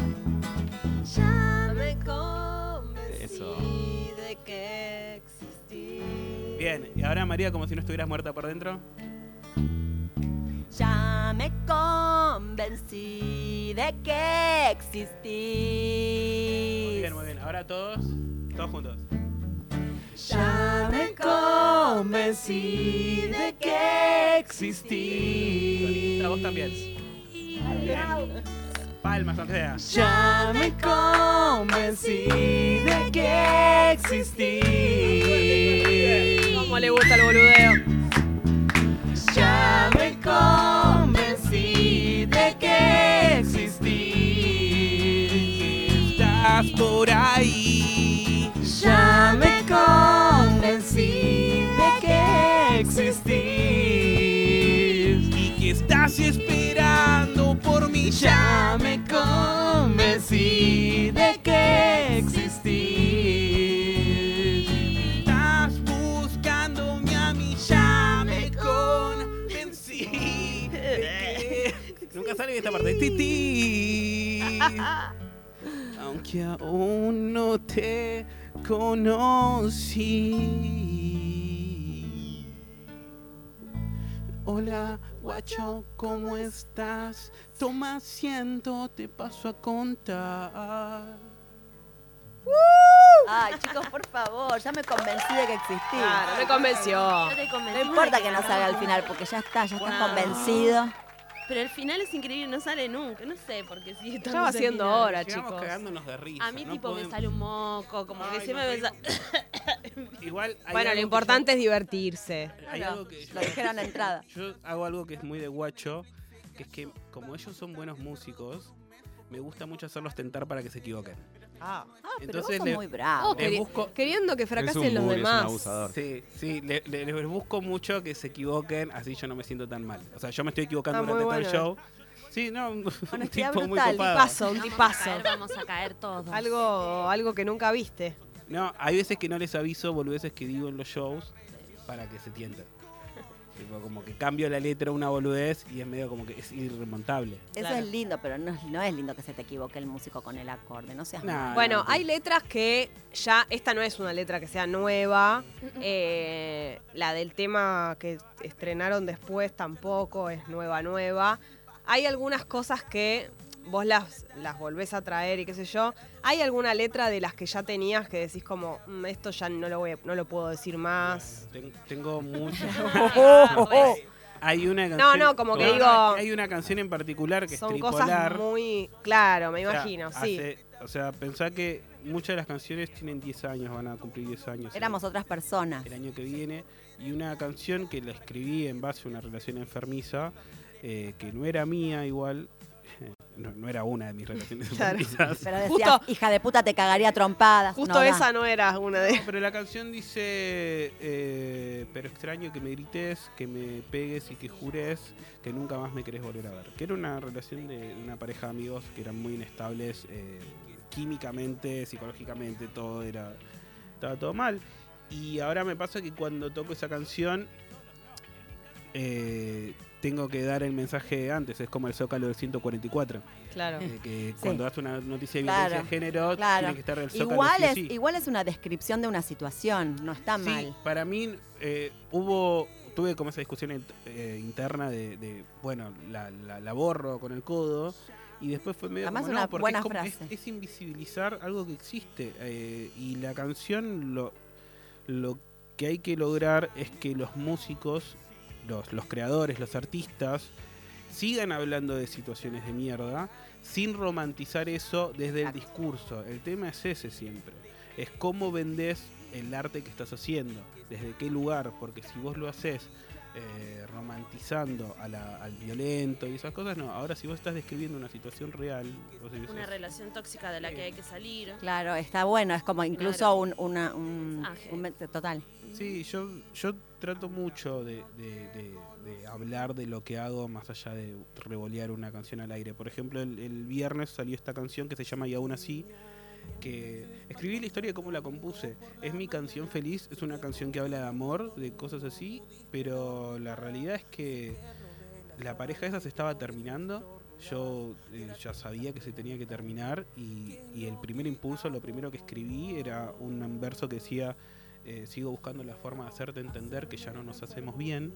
Ya me convencí Eso. de que existís. Bien, y ahora María como si no estuvieras muerta por dentro. Ya me convencí de que existís. Muy bien, muy bien. Ahora todos, todos juntos. Ya me convencí de que existís. Solita, vos también. Bien. Palmas, Andrea. Ya me convencí de que existís. Como le gusta el boludeo. Ya me convencí de que existís. Estás por ahí. Ya me convencí de que existís. Y que estás esperando por mí. Ya me convencí de que existís. Estás buscándome a mí. Ya me convencí de que... Nunca sale de esta parte. Titi. Aunque aún no te conocí. Hola, guacho, ¿cómo estás? Toma asiento, te paso a contar. Ay, chicos, por favor, ya me convencí de que existís. Claro, me convenció. Yo te convencí. No importa que no salga al final, porque ya está, ya estás Wow. convencido. Pero el final es increíble, no sale nunca. No sé por qué sigue Ya va siendo hora, Llegamos chicos. cagándonos de risa. A mí, no tipo, podemos- me sale un moco, como que Ay, siempre no me sale. Igual hay Bueno, algo lo que importante es divertirse. yo- hay Claro, algo que yo- lo dijeron a la entrada. Yo hago algo que es muy de guacho, que es que como ellos son buenos músicos, me gusta mucho hacerlos tentar para que se equivoquen. Ah, Ah, pero Entonces vos sos le- muy bravo. Oh, Les queri- busco- queriendo que Es fracasen un los bully, es un demás. abusador. Sí, sí, le- le- les busco mucho que se equivoquen, así yo no me siento tan mal. O sea, yo me estoy equivocando Ah, muy durante todo el bueno. show. Sí, no, un, un Honestidad tipo muy brutal. copado. Tipazo, un Vamos a tipazo. caer, vamos a caer todos. Algo, algo que nunca viste. No, hay veces que no les aviso boludeces que digo en los shows para que se tienten. Tipo, como que cambio la letra una boludez y es medio como que es irremontable. Eso Claro. es lindo, pero no, es- no es lindo que se te equivoque el músico con el acorde. No seas Nah. malo. Bueno, no, hay letras que ya, esta no es una letra que sea nueva, eh, la del tema que estrenaron después tampoco es nueva, nueva. Hay algunas cosas que vos las, las volvés a traer y qué sé yo. ¿Hay alguna letra de las que ya tenías que decís como, "Mm, esto ya no lo, voy a- no lo puedo decir más"? Ten- tengo muchas. Oh, oh. Hay una No, canción. no, como que no, digo- Hay una canción en particular que Son es cosas tripolar. muy... Claro, me O sea, imagino, sí. hace- o sea, pensá que muchas de las canciones tienen diez años, van a cumplir diez años. el- Éramos otras personas. el año que viene. Y una canción que la escribí en base a una relación enfermiza, eh, que no era mía igual. No, no era una de mis relaciones Claro. enfermizas. Pero decías, Justo- hija de puta, te cagaría a trompadas. Justo No da. esa no era una de... No, pero la canción dice, eh, pero extraño que me grites, que me pegues y que jures que nunca más me querés volver a ver. Que era una relación de una pareja de amigos que eran muy inestables, eh, químicamente, psicológicamente, todo era, estaba todo mal. Y ahora me pasa que cuando toco esa canción, eh, tengo que dar el mensaje antes, es como el Zócalo del ciento cuarenta y cuatro. Claro. eh, que cuando das una noticia de Claro, violencia de género, claro. tiene que estar el Zócalo Igual sí o es, sí. igual es una descripción de una situación, no está Sí, mal. para mí eh, hubo, tuve como esa discusión int- eh, interna de, de, bueno, la, la, la borro con el codo y después fue medio Además como, una no, porque buena es, como- es- frase. es invisibilizar algo que existe eh, y la canción lo, lo que hay que lograr es que los músicos, los, los creadores, los artistas sigan hablando de situaciones de mierda sin romantizar eso desde el discurso. El tema es ese siempre. Es cómo vendés el arte que estás haciendo, desde qué lugar, porque si vos lo haces eh, romantizando a la- al violento y esas cosas, no. Ahora si vos estás describiendo una situación real, vos decís, Una relación tóxica de la que hay que salir. Claro, está bueno, es como incluso Claro. un, una, un, Ángel. un mente total. sí, yo, yo trato mucho de, de- de- de hablar de lo que hago más allá de revolear una canción al aire. Por ejemplo, el, el viernes salió esta canción que se llama Y aún así, que escribí la historia de cómo la compuse. Es mi canción feliz, es una canción que habla de amor, de cosas así, pero la realidad es que la pareja esa se estaba terminando. Yo eh, ya sabía que se tenía que terminar y, y el primer impulso, lo primero que escribí era un verso que decía eh, sigo buscando la forma de hacerte entender que ya no nos hacemos bien.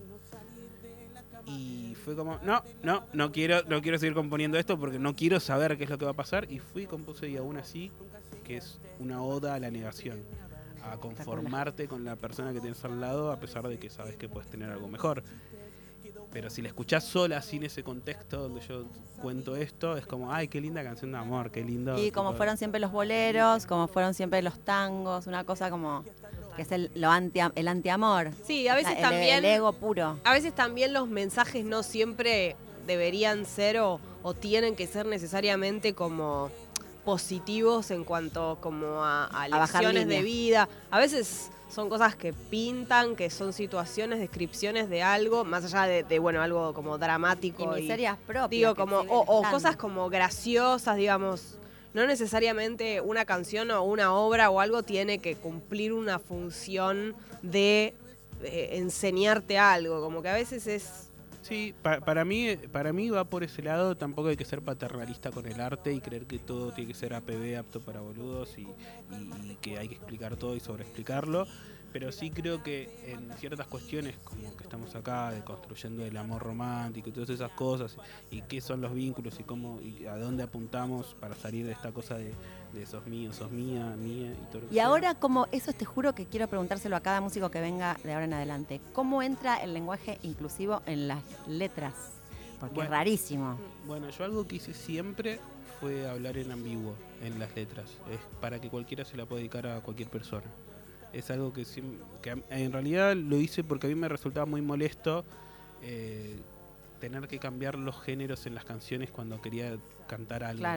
Y fue como, no, no, no quiero, no quiero seguir componiendo esto porque no quiero saber qué es lo que va a pasar. Y fui y compuse Y aún así, que es una oda a la negación, a conformarte con la persona que tienes al lado a pesar de que sabes que puedes tener algo mejor. Pero si la escuchás sola, sin ese contexto donde yo cuento esto, es como, ay, qué linda canción de amor, qué lindo. Y como tipo, fueron siempre los boleros, como fueron siempre los tangos, una cosa como que es el, lo anti, el antiamor. Sí, a veces La- el- también... El ego puro. A veces también los mensajes no siempre deberían ser o, o tienen que ser necesariamente como positivos en cuanto como a, a bajar lecciones de línea. vida. A veces son cosas que pintan, que son situaciones, descripciones de algo, más allá de, de, bueno, algo como Y dramático. y- miserias propias. digo, que como, siguen o, o estando. cosas como graciosas, digamos. No necesariamente una canción o una obra o algo tiene que cumplir una función de eh, enseñarte algo. Como que a veces es... Sí, pa- para mí para mí va por ese lado. Tampoco hay que ser paternalista con el arte y creer que todo tiene que ser A P B, apto para boludos, y, y- y que hay que explicar todo y sobreexplicarlo. Pero sí creo que en ciertas cuestiones, como que estamos acá, de construyendo el amor romántico y todas esas cosas, y qué son los vínculos y cómo y a dónde apuntamos para salir de esta cosa de, de sos mío, sos mía, mía y todo lo que Y sea. ahora, como eso te juro que quiero preguntárselo a cada músico que venga de ahora en adelante. ¿Cómo entra el lenguaje inclusivo en las letras? Porque Bueno. es rarísimo. Bueno, yo algo que hice siempre fue hablar en ambiguo en las letras. Es para que cualquiera se la pueda dedicar a cualquier persona. Es algo que, siem- que a- en realidad lo hice porque a mí me resultaba muy molesto eh, tener que cambiar los géneros en las canciones cuando quería cantar algo. Claro.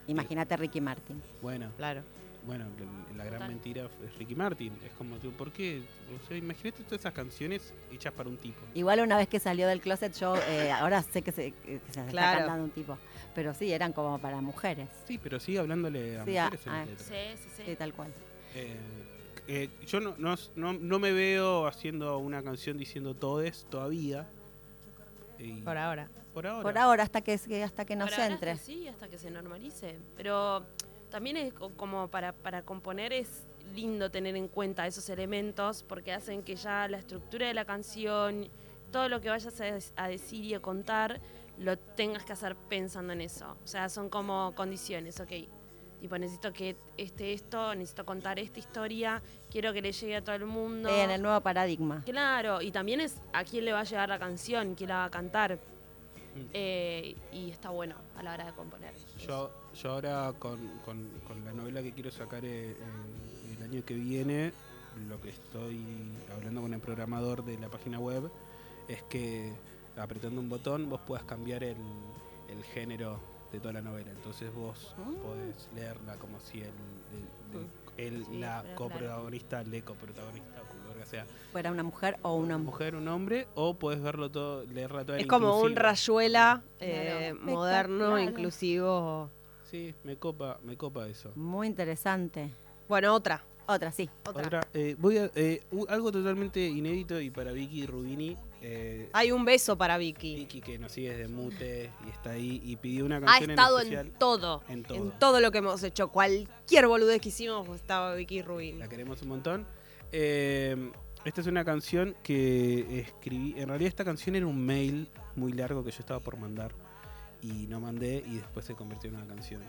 Imagínate Ricky Martin. Bueno, Claro. bueno, la, la gran Total. mentira es Ricky Martin. Es como, tú, ¿por qué? O sea, imagínate todas esas canciones hechas para un tipo. Igual una vez que salió del closet, yo eh, ahora sé que se, que se está Claro. cantando un tipo. Pero sí, eran como para mujeres. Sí, pero sigue hablándole a Sí, a- mujeres en a- las letras. Sí, sí, sí. Sí, tal cual. Eh, eh, yo no, no, no, no me veo haciendo una canción diciendo todes todavía. Y- Por ahora. Por ahora. Por ahora, hasta que, que- hasta que nos Por ahora entre. hasta sí, hasta que se normalice. Pero también es co- como para, para componer es lindo tener en cuenta esos elementos porque hacen que ya la estructura de la canción, todo lo que vayas a, des- a decir y a contar, lo tengas que hacer pensando en eso. O sea, son como condiciones, ok. Tipo, necesito que esté esto, necesito contar esta historia, quiero que le llegue a todo el mundo. Eh, en el nuevo paradigma. Claro, y también es a quién le va a llegar la canción, quién la va a cantar. Eh, y está bueno a la hora de componer. Yo, yo ahora con, con- con la novela que quiero sacar eh, eh, el año que viene, lo que estoy hablando con el programador de la página web es que apretando un botón vos puedas cambiar el, el género de toda la novela. Entonces vos Mm. podés leerla como si el, el- el- el- Sí, la claro, coprotagonista, le coprotagonista, o como verga sea, Fuera una mujer o una una mujer. mujer, un hombre, o podés verlo todo, leerla toda Es en como un inclusivo. rayuela eh, Claro. moderno, Espectacular. inclusivo. Sí, me copa, me copa eso. Muy interesante. Bueno, otra. Otra, sí. Otra. Otra, eh, voy a, eh, u- algo totalmente inédito y para Vicky Rubini. eh, Hay un beso para Vicky. Vicky que nos sigue desde Mute y está ahí y pidió una Ha canción estado en especial. en todo. en todo. En todo lo que hemos hecho. Cualquier boludez que hicimos estaba Vicky Rubin. La queremos un montón. Eh, esta es una canción que escribí. En realidad esta canción era un mail muy largo que yo estaba por mandar y no mandé y después se convirtió en una canción.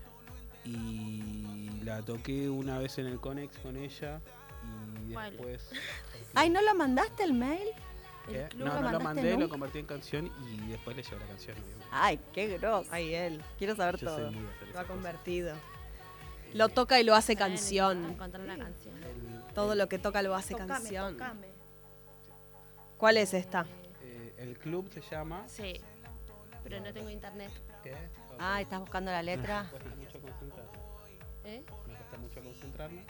Y la toqué una vez en el Conex con ella y ¿Cuál? después... Ay, ¿no lo mandaste el mail? ¿Qué? El club No, ¿lo no lo mandaste mandé, lo nunca? convertí en canción y después le llevo la canción. obviamente. Ay, qué grosso. Ay, él. Quiero saber Yo soy todo. muy de hacer Lo ha esas cosas. convertido. Lo toca y lo hace Bueno, canción. encontrar la canción. El- Todo el- lo que toca lo hace Tocame, canción. tocame. ¿Cuál es esta? eh, el club se llama... Sí, pero no tengo internet. ¿Qué? Ah, ¿estás buscando la letra? Me cuesta mucho concentrar. ¿Eh? Me cuesta mucho concentrarme.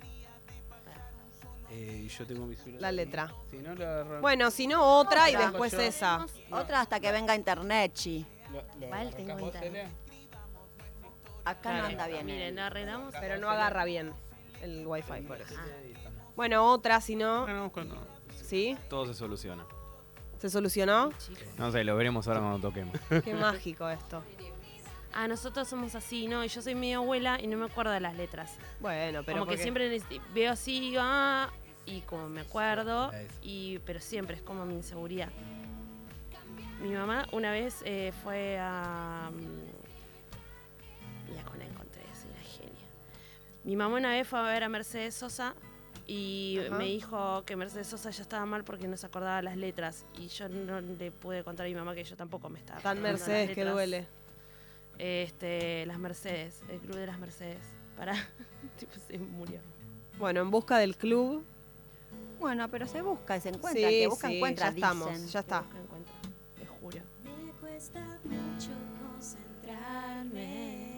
Eh, y yo tengo mi celular La ahí. letra. Si no, lo agarro- Bueno, si no, otra y Otra. después Yo- esa. No. Otra hasta que venga internet, chi. lo- lo Igual arrancás tengo vos, internet. Ele. Acá Claro, no anda bien. Miren, el- no arreglamos. Pero no agarra bien el wifi por eso. Ahí estamos. Bueno, otra, si no. Bueno, vamos con- ¿Sí? Todo se soluciona. ¿Se solucionó? No sé, lo veremos ahora cuando toquemos. Qué mágico esto. Ah, nosotros somos así, ¿no? Y yo soy medio abuela y no me acuerdo de las letras. Bueno, pero como que porque- siempre necesi- veo así y digo, ah, y como me acuerdo, Eso. y pero siempre es como mi inseguridad. Mi mamá una vez eh, fue a... Mira cómo la encontré, es una genia. Mi mamá una vez fue a ver a Mercedes Sosa y Ajá. me dijo que Mercedes Sosa ya estaba mal porque no se acordaba las letras. Y yo no le pude contar a mi mamá que yo tampoco me estaba Tan acordando las Mercedes que letras. duele. Este, las Mercedes, el club de las Mercedes. Para, tipo, se murió. Bueno, en busca del club. Bueno, pero se busca y se encuentra. Sí, El que busca sí, encuentra, ya estamos, dicen. ya está. Busca, encuentra, te juro. Me cuesta mucho concentrarme.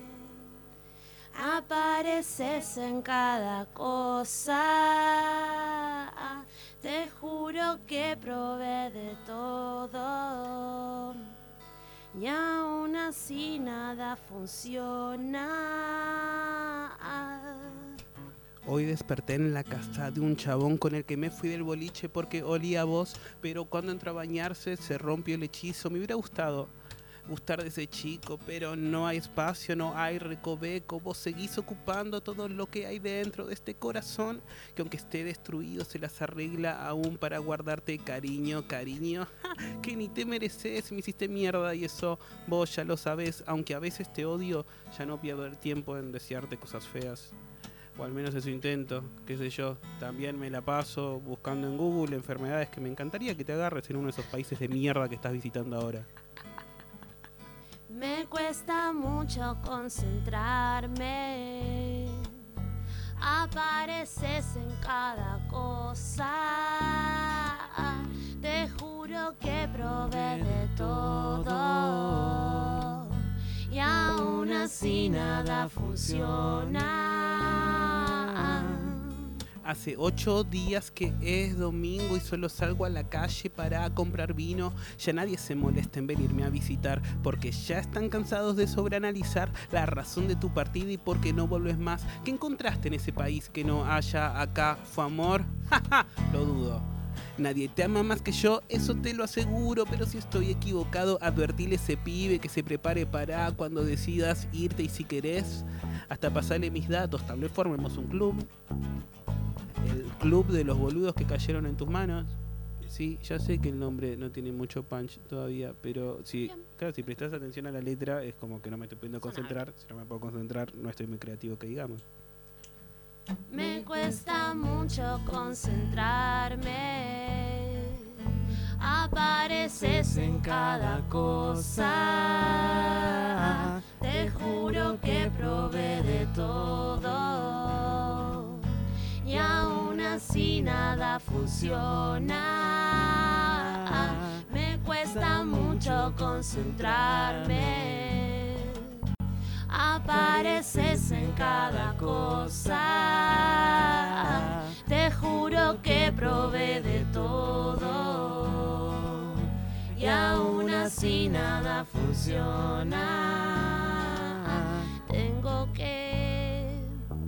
Apareces en cada cosa. Te juro que probé de todo. Y aún así nada funciona. Hoy desperté en la casa de un chabón con el que me fui del boliche porque olía a vos, pero cuando entró a bañarse se rompió el hechizo. Me hubiera gustado gustar de ese chico, pero no hay espacio, no hay recoveco. Vos seguís ocupando todo lo que hay dentro de este corazón, que aunque esté destruido se las arregla aún para guardarte cariño, cariño, ¡ja! Que ni te mereces, me hiciste mierda y eso vos ya lo sabés, aunque a veces te odio, ya no pierdo el tiempo en desearte cosas feas. O al menos eso intento, qué sé yo. También me la paso buscando en Google enfermedades que me encantaría que te agarres en uno de esos países de mierda que estás visitando ahora. Me cuesta mucho concentrarme. Apareces en cada cosa. Te juro que probé de todo. Y aún así nada funciona. Hace ocho días que es domingo y solo salgo a la calle para comprar vino. Ya nadie se molesta en venirme a visitar porque ya están cansados de sobreanalizar la razón de tu partida y por qué no volves más. ¿Qué encontraste en ese país que no haya acá? ¿Fue amor? ¡Ja, lo dudo! Nadie te ama más que yo, eso te lo aseguro, pero si estoy equivocado, advertile a ese pibe que se prepare para cuando decidas irte y si querés, hasta pasarle mis datos, tal vez formemos un club. El club de los boludos que cayeron en tus manos. Sí, ya sé que el nombre no tiene mucho punch todavía, pero si, claro, si prestas atención a la letra es como que no me estoy pudiendo concentrar. Si no me puedo concentrar, no estoy muy creativo que digamos. Me cuesta mucho concentrarme. Apareces en cada cosa. Te juro que probé de todo. Y aún así nada funciona. Me cuesta mucho concentrarme. Apareces en cada cosa. Te juro que probé de todo. Y aún así nada funciona. Tengo que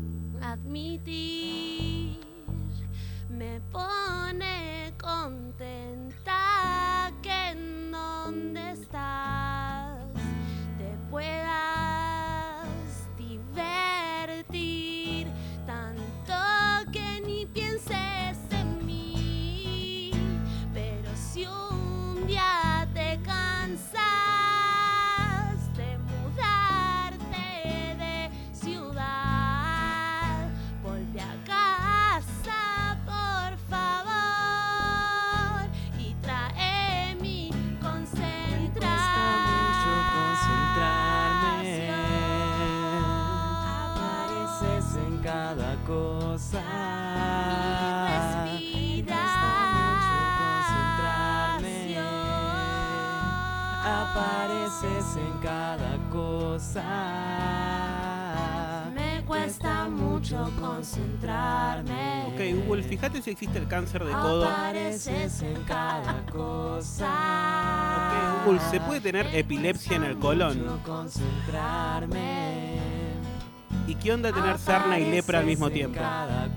admitir, me pone contenta que en donde estás te puedas divertir tanto que ni pienses en mí. Pero si un día te cansas de mudarte de ciudad, volve a casa por favor y trae mi Apareces en cada cosa. Mi Me cuesta mucho concentrarme. Apareces en cada cosa. Me cuesta mucho concentrarme. Ok, Google, fíjate si existe el cáncer de codo. Apareces en cada cosa. Ok, Google, ¿se puede tener epilepsia en el colon? Mucho concentrarme. ¿Y qué onda tener sarna y lepra al mismo tiempo? Cada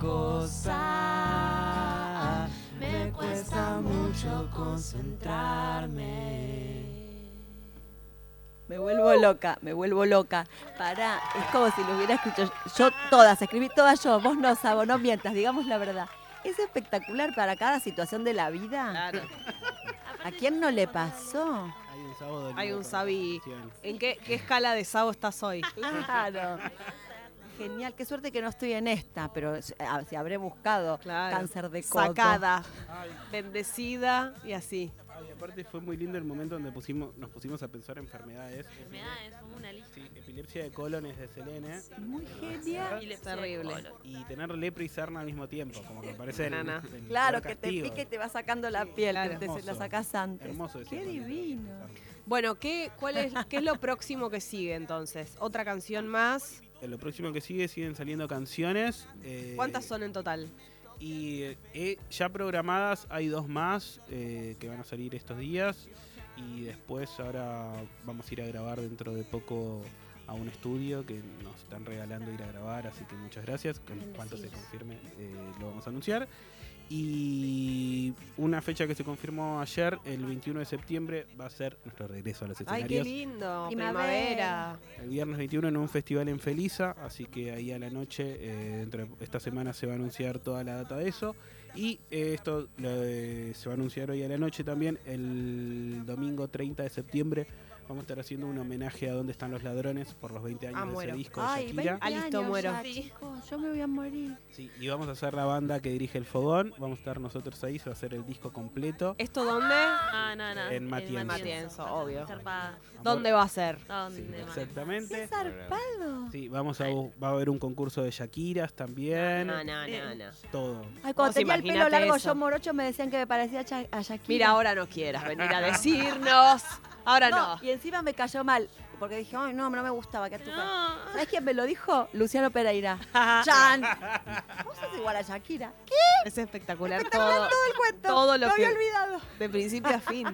cosa. Me cuesta mucho concentrarme. Me vuelvo loca, me vuelvo loca. Pará, es como si lo hubiera escrito yo todas, escribí todas yo. Vos no, Sabo, no mientas, digamos la verdad. Es espectacular para cada situación de la vida. Claro. ¿A quién no le pasó? Hay un sábado Hay un Sabi. Sabi. ¿En qué, qué escala de Sabo estás hoy? Claro. Genial, qué suerte que no estoy en esta, pero eh, si habré buscado Claro. cáncer de codo. Sacada, bendecida y así. Ay, aparte fue muy lindo el momento donde pusimos, nos pusimos a pensar enfermedades. Enfermedades, como una lista. Sí, epilepsia de colon es de Selene. Muy genial. Y Terrible. Y tener lepra y sarna al mismo tiempo, como que me parece el, Nana. el Claro, peor que te castigo. pique y te va sacando la piel, claro. que te, se la Hermoso. sacás antes. Hermoso ese Qué momento. divino. Bueno, ¿qué, cuál es, ¿qué es lo próximo que sigue entonces? ¿Otra canción más? En lo próximo que sigue siguen saliendo canciones. eh, ¿Cuántas son en total? Y eh, ya programadas hay dos más eh, que van a salir estos días. Y después ahora vamos a ir a grabar dentro de poco a un estudio que nos están regalando ir a grabar. Así que muchas gracias. En cuanto se confirme eh, lo vamos a anunciar. Y una fecha que se confirmó ayer, el veintiuno de septiembre, va a ser nuestro regreso a los Ay, qué escenarios. lindo. Primavera. Primavera. El viernes veintiuno en un festival en Felisa, así que ahí a la noche, eh, dentro de esta semana se va a anunciar toda la data de eso. Y eh, esto eh, se va a anunciar hoy a la noche también, el domingo treinta de septiembre. Vamos a estar haciendo un homenaje a Dónde están los ladrones por los veinte años Ah, de muero. ese disco de Ay, Shakira. veinte Ah, listo, años muero. ya, Sí. chicos, yo me voy a morir. Sí, y vamos a hacer la banda que dirige el fogón. Vamos a estar nosotros ahí, se va a hacer el disco completo. ¿Esto dónde? Ah, no, no. En Matienzo. Matienzo, obvio. Zarpada. ¿Dónde va a ser? ¿Dónde Sí, más? exactamente. ¡Qué zarpado! Sí, vamos a, bu- va a haber un concurso de Shakiras también. No, no, no, no. Todo. Ay, cuando Vos tenía el pelo imaginate largo eso. yo morocho me decían que me parecía a Sha- a Shakira. Mira, ahora no quieras venir a decirnos. Ahora no. Y encima me cayó mal. porque dije, ay, no, no me gustaba que tu No. ¿Sabes quién me lo dijo? Luciano Pereira. ¡Chan! Vos sos igual a Shakira. ¿Qué? Es espectacular, Espectacular todo, todo el cuento. todo lo lo había que- olvidado. de principio a fin.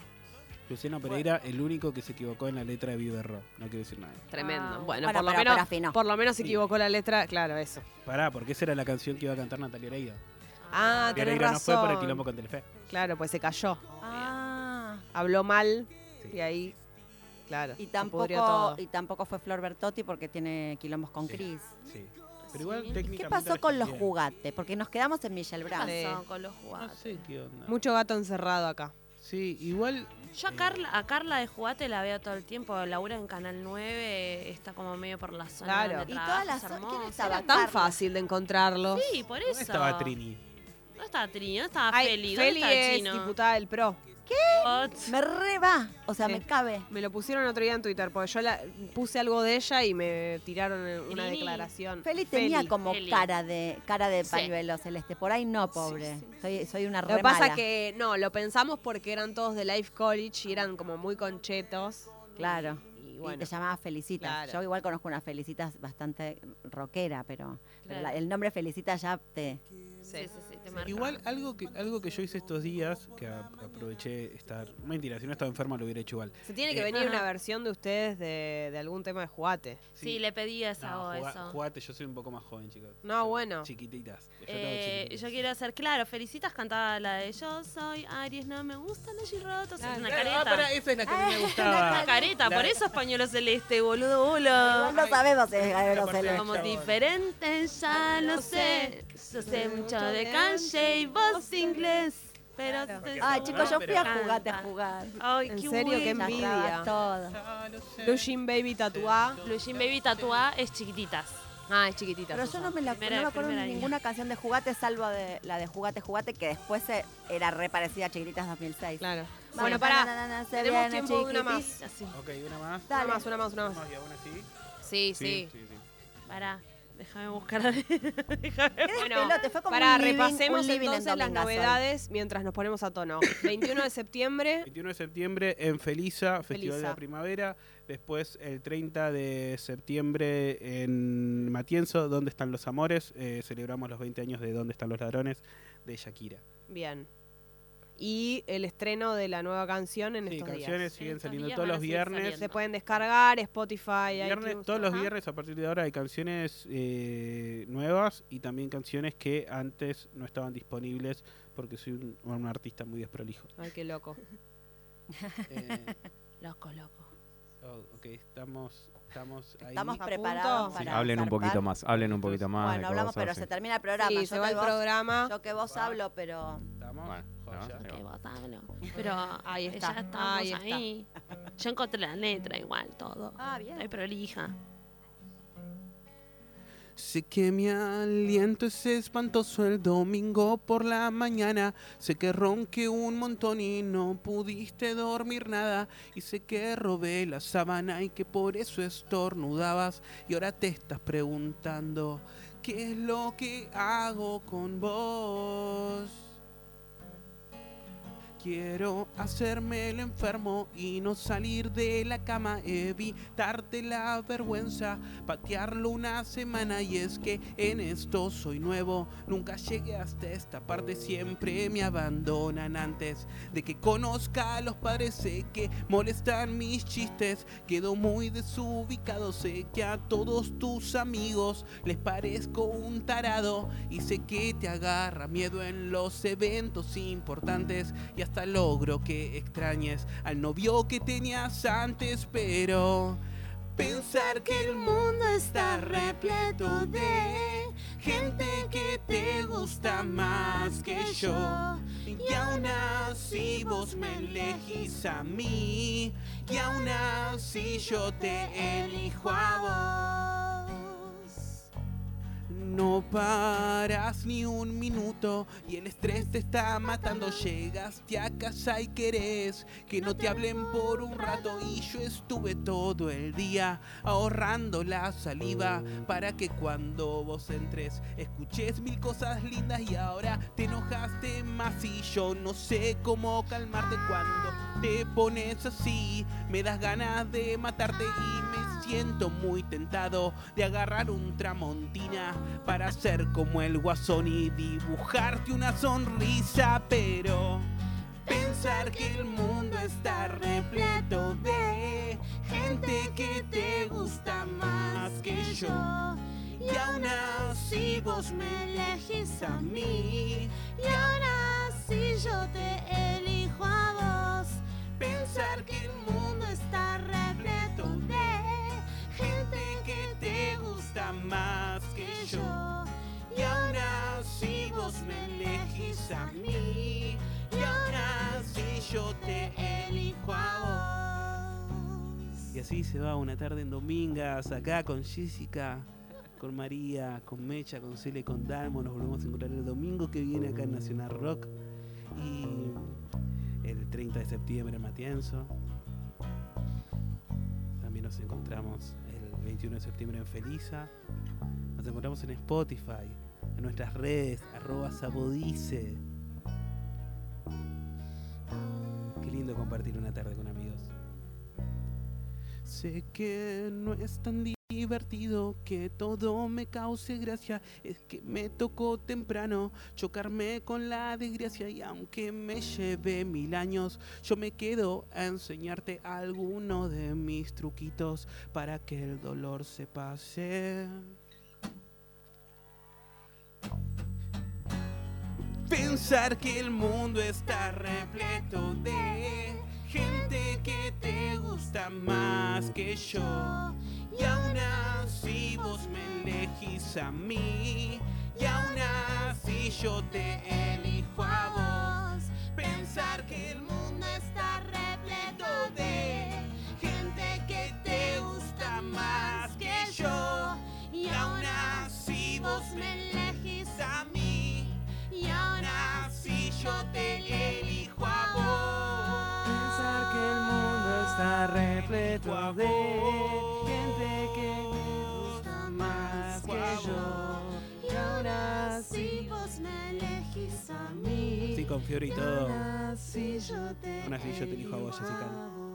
Luciano Pereira, el único que se equivocó en la letra de Vivo de Rock. No quiero decir nada. Tremendo. Ah, bueno, bueno, por, lo pero- menos, pero afinó. por lo menos se Sí. equivocó la letra. Claro, eso. Pará, porque esa era la canción que iba a cantar Natalia Oreiro. Ah, tenés Oreiro no fue por el razón. quilombo con Telefe. Claro, pues se cayó. Ah. Habló mal Sí. y ahí, claro, Y se pudrió tampoco, todo. y tampoco fue Flor Bertotti porque tiene quilombos con Sí. Cris. Sí. Pero igual Sí. técnicamente. ¿Qué pasó con los bien. juguetes? Porque nos quedamos en Michelle ¿Qué Brown. Sí. pasó con los No juguetes? sé qué onda. Mucho gato encerrado acá. Sí, igual. Yo a Carla, a Carla de Jugate la veo todo el tiempo. Labura en Canal nueve, está como medio por la zona Claro. donde Y trabaja, todas las- es ¿quién hermoso. estaba? Era tan Carla. fácil de encontrarlos. Sí, por ¿Dónde eso. estaba Trini? ¿Dónde estaba Trini? ¿Dónde estaba Ay, Feli? ¿Dónde Feli está el es chino? diputada del P R O. What? Me re va. O sea, Sí. me cabe. Me lo pusieron otro día en Twitter, porque yo la, puse algo de ella y me tiraron una Trini. declaración. Feli tenía como Feli. cara de cara de Sí. pañuelo celeste. Por ahí no, pobre. Sí, sí, Soy, soy una Lo re que pasa mala. que, no, lo pensamos porque eran todos de Life College y eran como muy conchetos. Claro. Y Y bueno, te llamaba Felicitas. Claro. Yo igual conozco una Felicitas bastante rockera, pero, pero Claro. la- el nombre Felicitas ya te... Sí, sí, sí, te marca. Igual algo que algo que yo hice estos días, que a- aproveché estar. Mentira, si no estaba enferma lo hubiera hecho igual. se tiene que Eh, venir Ajá. una versión de ustedes de, de algún tema de Jugate. Sí, le pedí a esa No, voz juga- eso. jugate, yo soy un poco más joven, chicos. No, bueno. Chiquititas. Yo tengo Eh, chiquititas. yo quiero hacer, claro, Felicitas cantaba la de Yo soy Aries, no me gustan los girrotos. Es una Ah, careta. pará, esa es la que a mí me Una gustaba. careta, La- por eso es pañuelo celeste, boludo, boludo. Igual no sabemos si es Gabriel aparte- Celeste. Somos diferentes, ya lo sé. Yo sé mucho de calle y vos inglés. Pero te- Ay, chicos, yo fui a Canta. jugarte a jugar. Ay, En qué serio, qué bueno. envidia. Ya trabas todo. Ah, no sé. Blue Jean Baby tatuá. Blue Jean Baby Tatuá es chiquititas. Ah, es chiquitita. Pero yo no me, la, Primera- no me acuerdo de primer año. ninguna canción de Jugate salvo de la de Jugate Jugate que después se- era re parecida a Chiquititas dos mil seis. Claro. Bueno, Bueno, para, para. se Tenemos viene tiempo de una chiquitis. más. Así. Ok, una más. Dale. Una más, una más, una más. Más y aún así. Sí, sí. sí, sí. Pará, déjame buscar. Déjame- Bueno, Pelote, fue como para un living- repasemos un living en entonces las Domingas hoy. novedades mientras nos ponemos a tono. veintiuno de septiembre. veintiuno de septiembre en Felisa, Festival de Felisa. la Primavera. Después el treinta de septiembre en Matienzo, ¿Dónde están los amores? Eh, celebramos los veinte años de ¿Dónde están los ladrones? De Shakira. Bien. Y el estreno de la nueva canción en Sí, estos canciones días. siguen Estos saliendo días todos van a los seguir viernes. saliendo. Se pueden descargar, Spotify, Viernes- iTunes. todos los Ajá. viernes a partir de ahora hay canciones eh, nuevas y también canciones que antes no estaban disponibles porque soy un, un artista muy desprolijo. Ay, qué loco. Eh, Loco, loco. oh, ok, estamos, estamos ahí. Estamos ¿A preparados punto? Sí, para hablen un zarpar. poquito más, hablen un poquito más. de Bueno, qué hablamos, vos pero hacen. se termina el programa. Sí, yo, se que va el vos, programa. yo que vos hablo, pero... ¿Estamos? Bueno, Joya. no, Que vos hablo. Pero Ahí está, ya estamos ahí ahí. está. Yo encontré la letra igual, todo. Ah, bien. Ay, prolija. Sé que mi aliento es espantoso el domingo por la mañana. Sé que ronqué un montón y no pudiste dormir nada. Y sé que robé la sábana y que por eso estornudabas. Y ahora te estás preguntando qué es lo que hago con vos. Quiero hacerme el enfermo y no salir de la cama, evitarte la vergüenza, patearlo una semana. Y es que en esto soy nuevo, nunca llegué hasta esta parte, siempre me abandonan antes de que conozca a los padres. Sé que molestan mis chistes, quedo muy desubicado, sé que a todos tus amigos les parezco un tarado. Y sé que te agarra miedo en los eventos importantes y hasta logro que extrañes al novio que tenías antes. Pero pensar que el mundo está repleto de gente que te gusta más que yo, y aún así vos me elegís a mí, y aún así yo te elijo a vos. No paras ni un minuto y el estrés te está matando. Llegaste a casa y querés que no te hablen por un rato. Y yo estuve todo el día ahorrando la saliva para que cuando vos entres escuches mil cosas lindas. Y ahora te enojaste más y yo no sé cómo calmarte. Cuando te pones así me das ganas de matarte y me siento muy tentado de agarrar un tramontina para ser como el Guasón y dibujarte una sonrisa. Pero pensar que el mundo está repleto de gente que te gusta más que yo, y aún así vos me elegís a mí, y aún así yo te elijo a vos. Pensar que el mundo está repleto de gente que te gusta más que yo, y aún así vos me elegís a mí, y aún así yo te elijo a vos. Y así se va una tarde en Domingas, acá con Jessica, con María, con Mecha, con Cele, con Dalmo. Nos volvemos a encontrar el domingo que viene acá en Nacional Rock. Y el treinta de septiembre en Matienzo. También nos encontramos el veintiuno de septiembre en Felisa. Nos encontramos en Spotify, en nuestras redes, arroba Sabodice. Qué lindo compartir una tarde con amigos. Sé que no es tan divertido que todo me cause gracia, es que me tocó temprano chocarme con la desgracia, y aunque me lleve mil años, yo me quedo a enseñarte alguno de mis truquitos para que el dolor se pase. Pensar que el mundo está repleto de gente que te gusta más que yo, y aún así vos me elegís a mí, y aún así yo te elijo a vos. Pensar que el mundo está repleto de gente que te gusta más que yo, y aún así vos me elegís a mí, y aún así yo te elijo a vos. Pensar que el mundo está repleto de gente que me gusta más que yo, y ahora sí vos me elegís a mí. Sí, con Fiore y todo. aún así yo te Aún así yo te elijo a vos, Jessica. a vos.